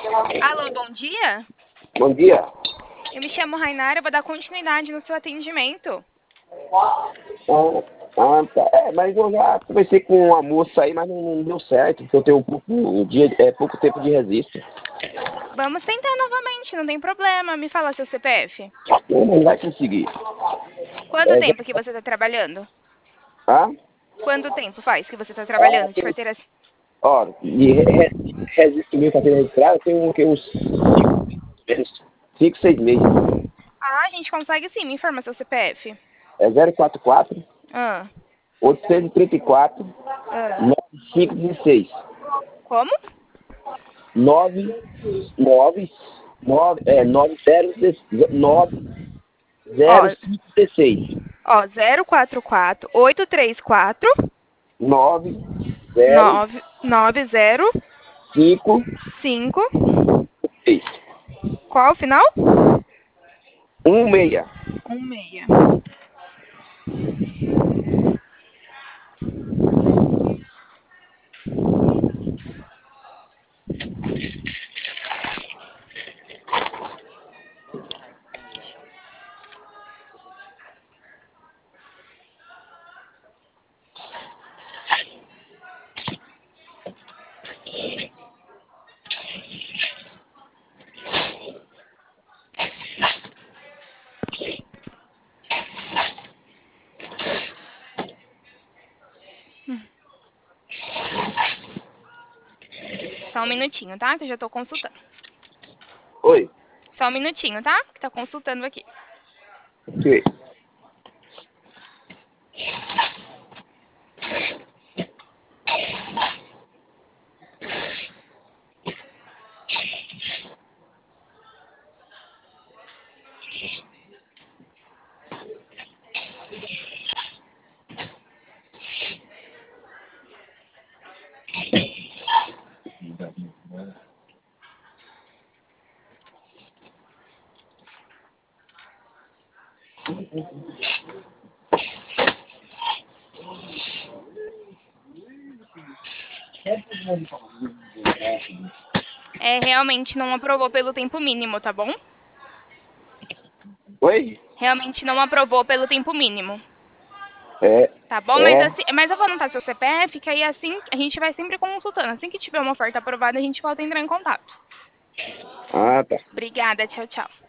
Alô, bom dia. Bom dia. Eu me chamo Rainara, eu vou dar continuidade no seu atendimento. Tá. Mas eu já conversei com uma moça aí, mas não deu certo, porque eu tenho pouco tempo de registro. Vamos tentar novamente, não tem problema. Me fala seu CPF. Não vai conseguir. Quanto É, tempo que você está trabalhando? ah, Quanto tempo faz que você está trabalhando de carteira? ó, registro meu carteira registrada tem uns 5, 6 meses. Ah, a gente consegue sim, me informa seu CPF. É 044 Ah, 834 ah. 9516. Como? Ó, 9016. ó, 044 834 990 5. 9056. Qual o final? 16. 16. Só um minutinho, tá? Que eu já tô consultando. Oi. Só um minutinho, tá? Que tá consultando aqui. Ok. É, realmente não aprovou pelo tempo mínimo, tá bom? Oi? Realmente não aprovou pelo tempo mínimo. É, Tá bom? Mas, é. assim, mas eu vou anotar seu CPF, que aí assim a gente vai sempre consultando. Assim que tiver uma oferta aprovada, a gente volta a entrar em contato. Ah, tá. Obrigada, tchau, tchau.